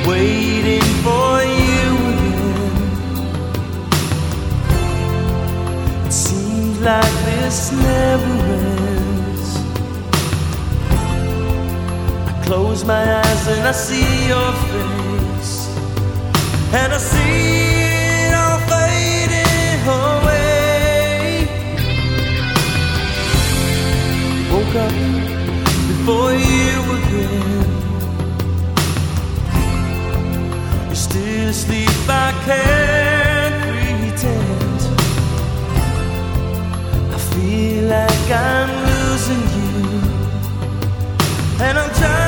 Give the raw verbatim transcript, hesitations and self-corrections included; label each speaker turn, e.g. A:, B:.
A: waiting for you again. It seems like this never ends. I close my eyes and I see your face, and I see it all fading away. Woke up before you again. You're still asleep, I can't pretend. I feel like I'm losing you, and I'm trying